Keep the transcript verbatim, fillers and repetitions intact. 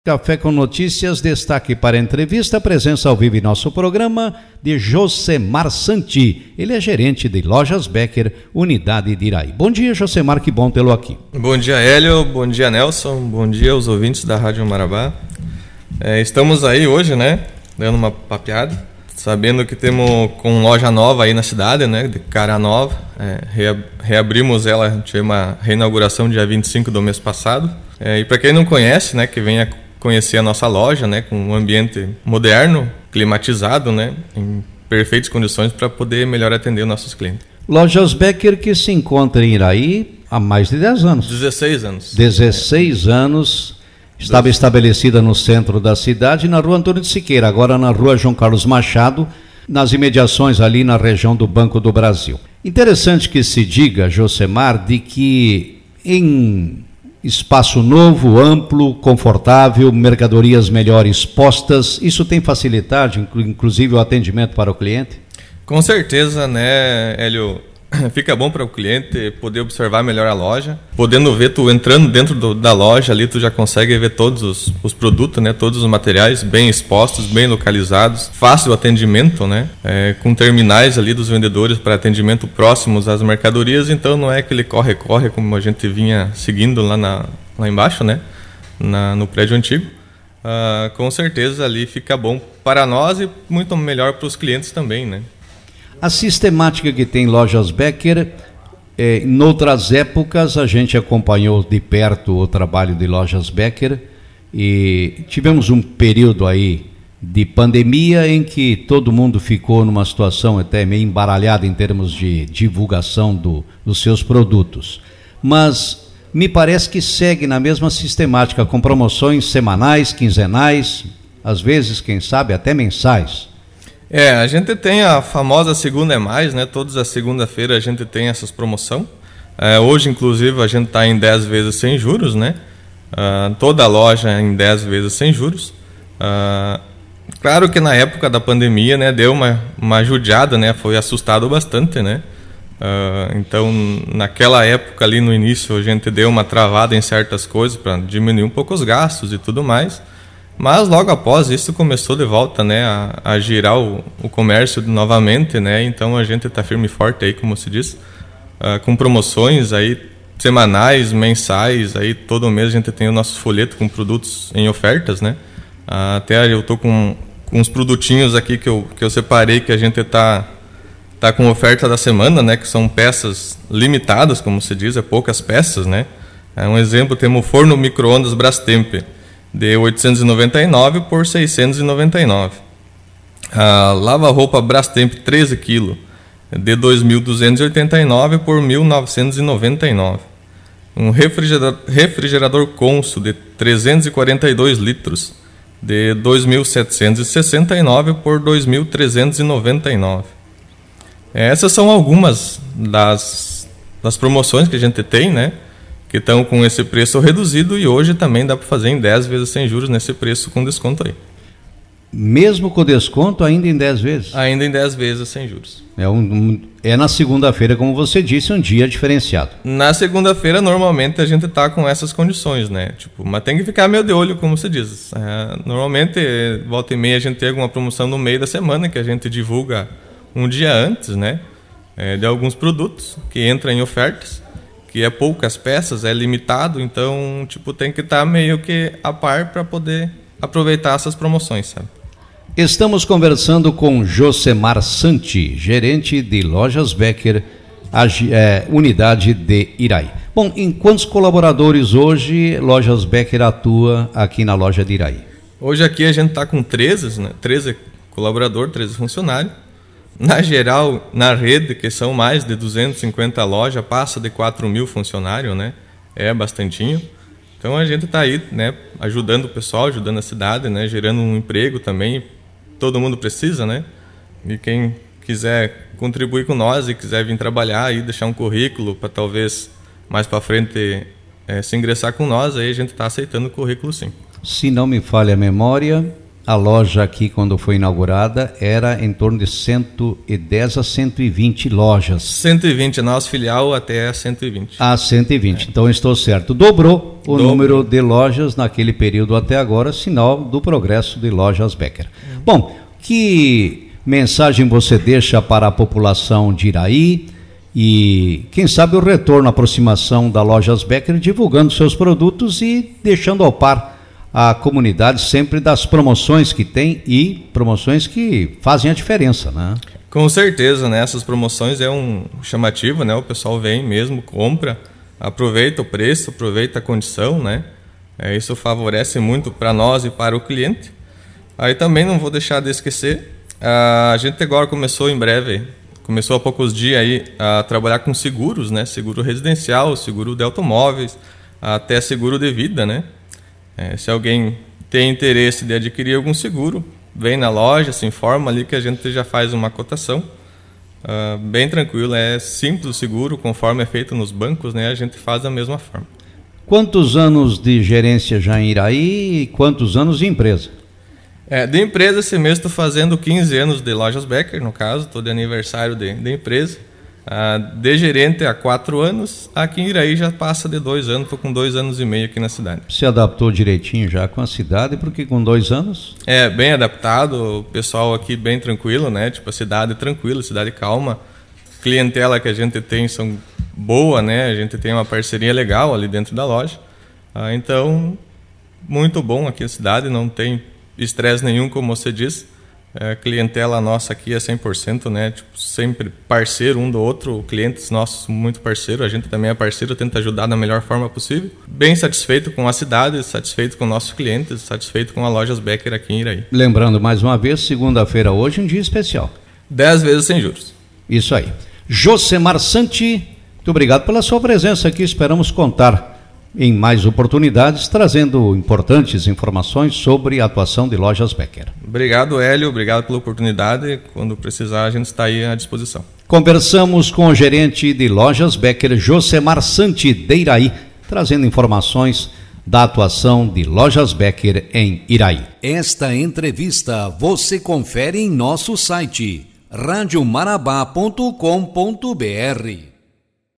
Café com Notícias, destaque para a entrevista, presença ao vivo em nosso programa de Josemar Santi. Ele é gerente de Lojas Becker, unidade de Iraí. Bom dia, Josemar, que bom tê-lo aqui. Bom dia, Hélio. Bom dia, Nelson. Bom dia aos ouvintes da Rádio Marabá. É, estamos aí hoje, né, dando uma papeada, sabendo que temos com loja nova aí na cidade, né, de cara nova. É, reabrimos ela, tivemos uma reinauguração dia vinte e cinco do mês passado. É, e para quem não conhece, né, que venha conhecer a nossa loja, né, com um ambiente moderno, climatizado, né, em perfeitas condições para poder melhor atender os nossos clientes. Lojas Becker, que se encontra em Iraí há mais de dez anos. dezesseis anos. dezesseis é. anos, estava Dois. estabelecida no centro da cidade, na rua Antônio de Siqueira, agora na rua João Carlos Machado, nas imediações ali na região do Banco do Brasil. Interessante que se diga, Josemar, de que em espaço novo, amplo, confortável, mercadorias melhor expostas, isso tem facilitado, inclusive, o atendimento para o cliente? Com certeza, né, Hélio? Fica bom para o cliente poder observar melhor a loja. Podendo ver, tu entrando dentro do, da loja ali, tu já consegue ver todos os, os produtos, né, todos os materiais bem expostos, bem localizados. Fácil o atendimento, né, é, com terminais ali dos vendedores para atendimento próximos às mercadorias. Então não é aquele corre-corre como a gente vinha seguindo lá, na, lá embaixo, né, na, no prédio antigo. Ah, com certeza ali fica bom para nós e muito melhor para os clientes também, né. A sistemática que tem Lojas Becker, eh, em outras épocas a gente acompanhou de perto o trabalho de Lojas Becker e tivemos um período aí de pandemia em que todo mundo ficou numa situação até meio embaralhada em termos de divulgação do, dos seus produtos. Mas me parece que segue na mesma sistemática, com promoções semanais, quinzenais, às vezes, quem sabe, até mensais. É, a gente tem a famosa Segunda é Mais, né? Todas as segunda-feira a gente tem essas promoção. É, hoje, inclusive, a gente está em dez vezes sem juros, né? Uh, toda a loja em dez vezes sem juros. Uh, claro que na época da pandemia, né, deu uma, uma judiada, né? Foi assustado bastante, né? Uh, então, naquela época ali no início, a gente deu uma travada em certas coisas para diminuir um pouco os gastos e tudo mais. Mas logo após isso começou de volta, né, a, a girar o, o comércio novamente, né, então a gente está firme e forte aí, como se diz, uh, com promoções aí semanais, mensais, aí todo mês a gente tem o nosso folheto com produtos em ofertas, né, uh, até eu tô com, com uns produtinhos aqui que eu, que eu separei que a gente está tá com oferta da semana, né, que são peças limitadas, como se diz, é poucas peças, né, é um exemplo, temos o forno micro-ondas Brastemp, de oitocentos e noventa e nove por seiscentos e noventa e nove. A lava-roupa Brastemp treze quilos, de dois mil duzentos e oitenta e nove por mil novecentos e noventa e nove. Um refrigerador, refrigerador Consul de trezentos e quarenta e dois litros, de dois mil setecentos e sessenta e nove por dois mil trezentos e noventa e nove. Essas são algumas das, das promoções que a gente tem, né? Que estão com esse preço reduzido e hoje também dá para fazer em dez vezes sem juros nesse preço com desconto aí. Mesmo com desconto, ainda em dez vezes? Ainda em dez vezes sem juros. É, um, um, é na segunda-feira, como você disse, um dia diferenciado. Na segunda-feira, normalmente, a gente está com essas condições, né? Tipo, mas tem que ficar meio de olho, como você diz. É, normalmente, volta e meia, a gente tem alguma promoção no meio da semana, que a gente divulga um dia antes, né? É, de alguns produtos que entram em ofertas. Que é poucas peças, é limitado, então tipo, tem que estar meio que a par para poder aproveitar essas promoções, sabe? Estamos conversando com Josemar Santi, gerente de Lojas Becker, a, é, unidade de Iraí. Bom, em quantos colaboradores hoje Lojas Becker atua aqui na loja de Iraí? Hoje aqui a gente está com treze, né? treze colaboradores, treze funcionários. Na geral, na rede, que são mais de duzentas e cinquenta lojas, passa de quatro mil funcionários, né? É bastantinho. Então a gente está aí, né, ajudando o pessoal, ajudando a cidade, né, gerando um emprego também. Todo mundo precisa, né? E quem quiser contribuir com nós e quiser vir trabalhar e deixar um currículo para talvez mais para frente é, se ingressar com nós, aí a gente está aceitando o currículo sim. Se não me falha a memória, a loja aqui, quando foi inaugurada, era em torno de cento e dez a cento e vinte lojas. cento e vinte, nosso filial até cento e vinte. Ah, cento e vinte, é. Então estou certo. Dobrou o Dobro. número de lojas naquele período até agora, sinal do progresso de Lojas Becker. Hum. Bom, que mensagem você deixa para a população de Iraí e, quem sabe, o retorno, a aproximação da Lojas Becker, divulgando seus produtos e deixando ao par a comunidade sempre das promoções que tem e promoções que fazem a diferença, né? Com certeza, né? Essas promoções é um chamativo, né? O pessoal vem mesmo, compra, aproveita o preço, aproveita a condição, né? É, isso favorece muito para nós e para o cliente. Aí também não vou deixar de esquecer, a gente agora começou em breve, começou há poucos dias aí a trabalhar com seguros, né? Seguro residencial, seguro de automóveis, até seguro de vida, né? É, se alguém tem interesse de adquirir algum seguro, vem na loja, se informa ali que a gente já faz uma cotação. Uh, bem tranquilo, é simples o seguro, conforme é feito nos bancos, né? A gente faz da mesma forma. Quantos anos de gerência já em Iraí e quantos anos de empresa? É, de empresa, esse mês estou fazendo quinze anos de Lojas Becker, no caso, estou de aniversário de, de empresa. Ah, de gerente há quatro anos, aqui em Iraí já passa de dois anos, estou com dois anos e meio aqui na cidade. Se adaptou direitinho já com a cidade, porque com dois anos? É, bem adaptado, o pessoal aqui bem tranquilo, né? Tipo, a cidade tranquila, cidade calma. Clientela que a gente tem são boa, né? A gente tem uma parceria legal ali dentro da loja. Ah, então, muito bom aqui a cidade, não tem estresse nenhum, como você disse. A clientela nossa aqui é cem por cento, né? Tipo, sempre parceiro um do outro, clientes nossos muito parceiro, a gente também é parceiro, tenta ajudar da melhor forma possível. Bem satisfeito com a cidade, satisfeito com nossos clientes, satisfeito com a Lojas Becker aqui em Iraí. Lembrando mais uma vez, segunda-feira hoje, um dia especial. Dez vezes sem juros. Isso aí. Josemar Santi, muito obrigado pela sua presença aqui, esperamos contar em mais oportunidades, trazendo importantes informações sobre a atuação de Lojas Becker. Obrigado, Hélio, obrigado pela oportunidade. Quando precisar, a gente está aí à disposição. Conversamos com o gerente de Lojas Becker, Josemar Santi, de Iraí, trazendo informações da atuação de Lojas Becker em Iraí. Esta entrevista você confere em nosso site rádio marabá ponto com ponto br.